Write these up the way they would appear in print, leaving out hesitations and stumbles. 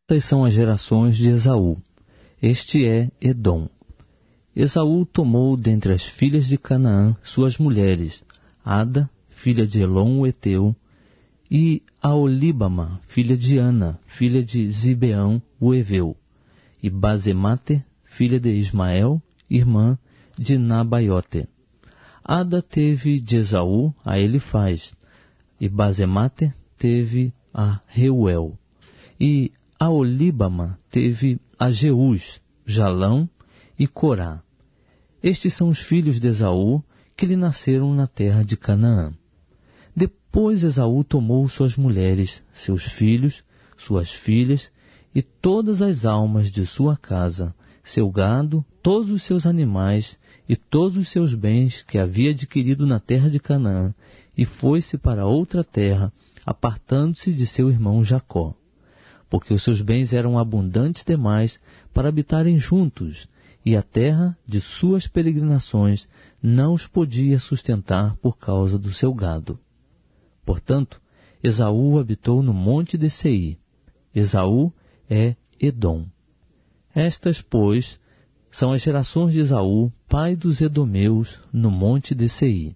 Estas são as gerações de Esaú. Este é Edom. Esaú tomou dentre as filhas de Canaã suas mulheres, Ada, filha de Elon o Eteu, e Aolíbama, filha de Ana, filha de Zibeão o Eveu, e Basemate, filha de Ismael, irmã de Nabaiote. Ada teve de Esaú a Elifaz, e Basemate teve a Reuel, e Aolíbama teve a Jeús, Jalão e Corá. Estes são os filhos de Esaú que lhe nasceram na terra de Canaã. Depois Esaú tomou suas mulheres, seus filhos, suas filhas e todas as almas de sua casa, seu gado, todos os seus animais e todos os seus bens que havia adquirido na terra de Canaã, e foi-se para outra terra, apartando-se de seu irmão Jacó, porque os seus bens eram abundantes demais para habitarem juntos, e a terra de suas peregrinações não os podia sustentar por causa do seu gado. Portanto, Esaú habitou no monte de Seir. Esaú é Edom. Estas, pois, são as gerações de Esaú, pai dos edomeus, no monte de Seir.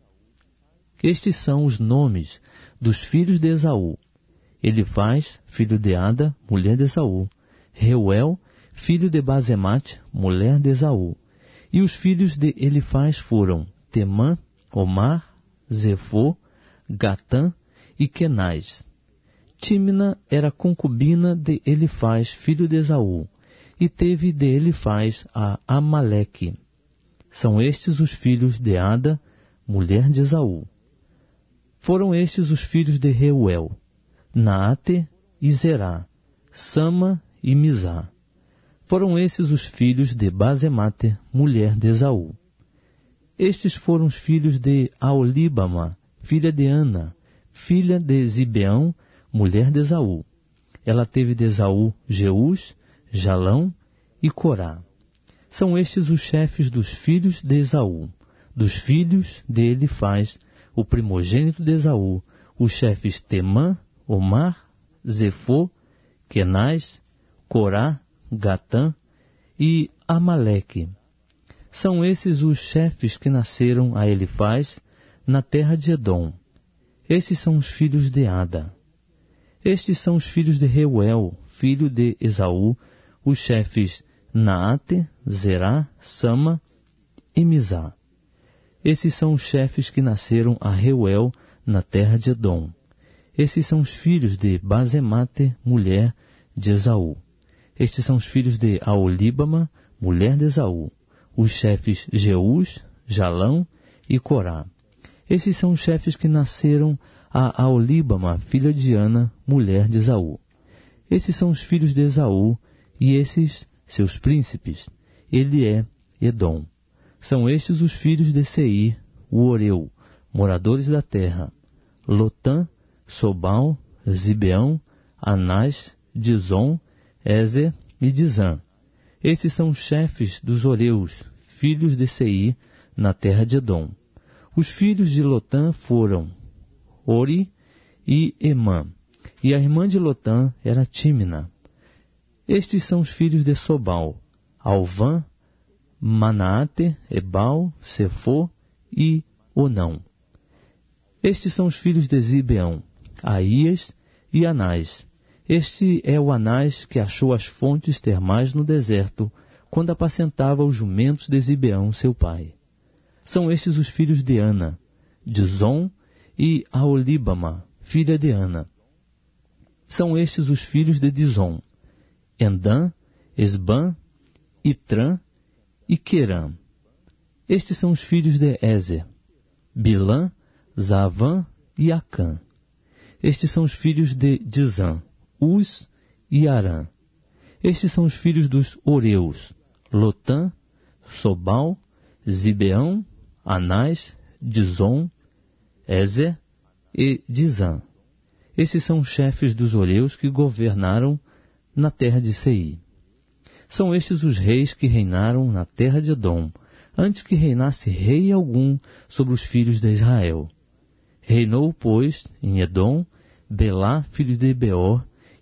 Estes são os nomes dos filhos de Esaú: Elifaz, filho de Ada, mulher de Esaú; Reuel, filho de Basemate, mulher de Esaú. E os filhos de Elifaz foram Temã, Omar, Zefô, Gatã e Kenaz. Tímina era concubina de Elifaz, filho de Esaú, e teve de Elifaz a Amaleque. São estes os filhos de Ada, mulher de Esaú. Foram estes os filhos de Reuel: Naate e Zerá, Sama e Mizá. Foram esses os filhos de Basemate, mulher de Esaú. Estes foram os filhos de Aolíbama, filha de Ana, filha de Zibeão, mulher de Esaú. Ela teve de Esaú Jeús, Jalão e Corá. São estes os chefes dos filhos de Esaú, dos filhos de Elifaz, o primogênito de Esaú, os chefes Temã, Omar, Zefô, Kenaz, Corá, Gatã e Amaleque. São esses os chefes que nasceram a Elifaz na terra de Edom. Estes são os filhos de Ada. Estes são os filhos de Reuel, filho de Esaú, os chefes Naate, Zerá, Sama e Mizá. Esses são os chefes que nasceram a Reuel na terra de Edom. Esses são os filhos de Basemate, mulher de Esaú. Estes são os filhos de Aolíbama, mulher de Esaú, os chefes Jeús, Jalão e Corá. Esses são os chefes que nasceram a Aolíbama, filha de Ana, mulher de Esaú. Esses são os filhos de Esaú, e esses seus príncipes. Ele é Edom. São estes os filhos de Seir, o Oreu, moradores da terra: Lotã, Sobal, Zibeão, Anás, Dizon, Ezer e Dizã. Esses são os chefes dos Oreus, filhos de Seir, na terra de Edom. Os filhos de Lotã foram Ori e Emã, e a irmã de Lotã era Tímina. Estes são os filhos de Sobal: Alvã, Manaate, Ebal, Sefô e Onão. Estes são os filhos de Zibeão: Aías e Anás. Este é o Anás que achou as fontes termais no deserto, quando apacentava os jumentos de Zibeão, seu pai. São estes os filhos de Ana: Dizon e Aolíbama, filha de Ana. São estes os filhos de Dizon: Endã, Esbã, Itrã e Querã. Estes são os filhos de Ezer: Bilã, Zavã e Acã. Estes são os filhos de Dizã: Uz e Arã. Estes são os filhos dos Oreus: Lotã, Sobal, Zibeão, Anás, Dizon, Ezer e Dizã. Esses são os chefes dos Oreus que governaram na terra de Seir. São estes os reis que reinaram na terra de Edom, antes que reinasse rei algum sobre os filhos de Israel. Reinou, pois, em Edom, Belá, filho de Beor,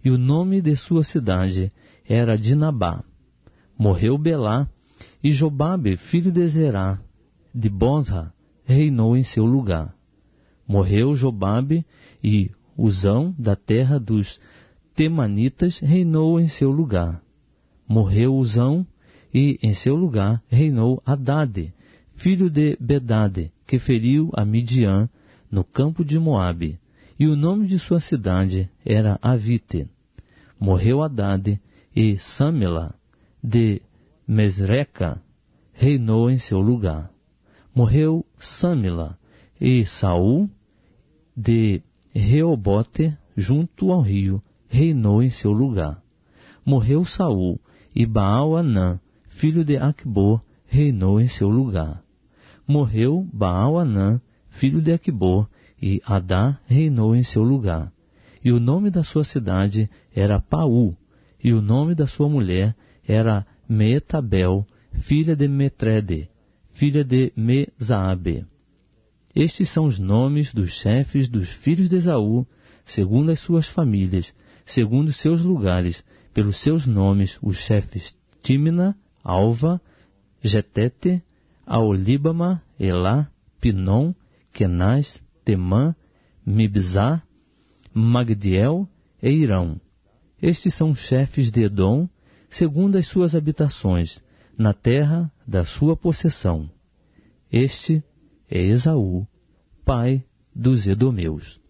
e o nome de sua cidade era Dinabá. Morreu Belá, e Jobabe, filho de Zerá, de Bosra, reinou em seu lugar. Morreu Jobabe, e Uzão, da terra dos Temanitas, reinou em seu lugar. Morreu Uzão, e em seu lugar reinou Hadade, filho de Bedade, que feriu a Midian no campo de Moabe, e o nome de sua cidade era Avite. Morreu Hadade, e Samela, de Mesreca, reinou em seu lugar. Morreu Samela, e Saul, de Reobote, junto ao rio, reinou em seu lugar. Morreu Saul, e Baal-Anã, filho de Aqubor, reinou em seu lugar. Morreu Baal-Anã, filho de Aqubor, e Adá reinou em seu lugar. E o nome da sua cidade era Paú, e o nome da sua mulher era Meetabel, filha de Metrede, filha de Mesaabe. Estes são os nomes dos chefes dos filhos de Esaú, segundo as suas famílias, segundo os seus lugares, pelos seus nomes, os chefes Tímina, Alva, Getete, Aolíbama, Elá, Pinom, Kenaz, Temã, Mibzá, Magdiel e Irão. Estes são os chefes de Edom, segundo as suas habitações, na terra da sua possessão. Este é Esaú, pai dos edomeus.